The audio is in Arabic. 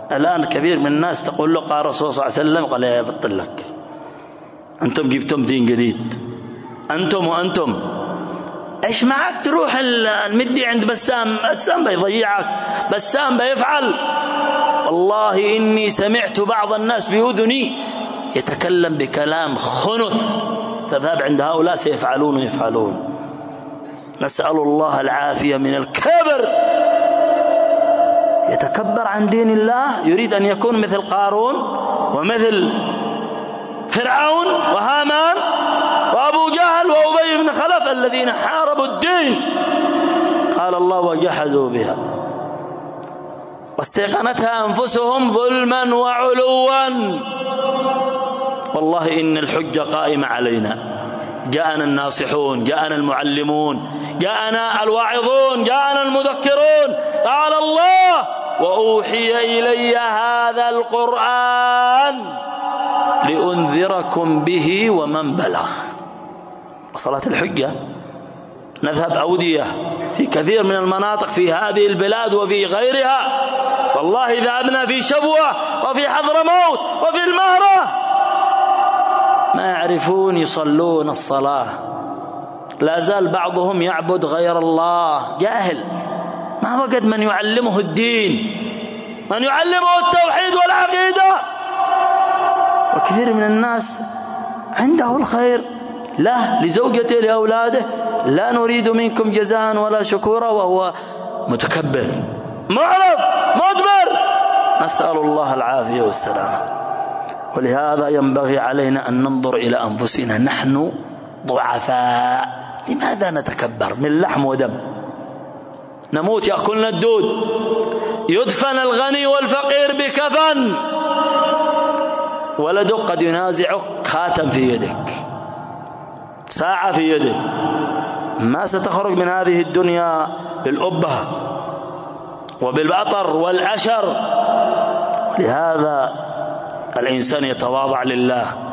الآن كثير من الناس تقول له قال الرسول صلى الله عليه وسلم، قال يا بطل لك، أنتم جبتم دين جديد، أنتم وأنتم إيش معك تروح المدي عند بسام بيضيعك، بسام بيفعل. والله إني سمعت بعض الناس بأذني يتكلم بكلام خنث، تذهب عند هؤلاء سيفعلون ويفعلون. نسأل الله العافية من الكبر، يتكبر عن دين الله، يريد أن يكون مثل قارون ومثل فرعون وهامان وأبو جهل وأبي بن خلف الذين حاربوا الدين. قال الله وجحدوا بها واستيقنتها أنفسهم ظلما وعلوا. والله إن الحجة قائمة علينا، جاءنا الناصحون، جاءنا المعلمون، جاءنا الواعظون، جاءنا المذكرون. قال الله وأوحي إلي هذا القرآن لأنذركم به ومن بلغ. وصلت الحجة. نذهب أودية في كثير من المناطق في هذه البلاد وفي غيرها، والله ذهبنا في شبوة وفي حضرموت وفي المهرة ما يعرفون يصلون الصلاة، لا زال بعضهم يعبد غير الله، جاهل، ما وجد من يعلمه الدين، من يعلمه التوحيد والعقيدة. وكثير من الناس عنده الخير له لزوجته لأولاده، لا نريد منكم جزاء ولا شكورا، وهو متكبر معرض مدبر، نسأل الله العافية والسلامة. ولهذا ينبغي علينا أن ننظر إلى أنفسنا، نحن ضعفاء، لماذا نتكبر؟ من لحم ودم، نموت يأكلنا الدود، يدفن الغني والفقير بكفن، ولدك قد ينازعك خاتم في يدك، ساعة في يدك، ما ستخرج من هذه الدنيا بالأبة وبالبطر والأشر. ولهذا الإنسان يتواضع لله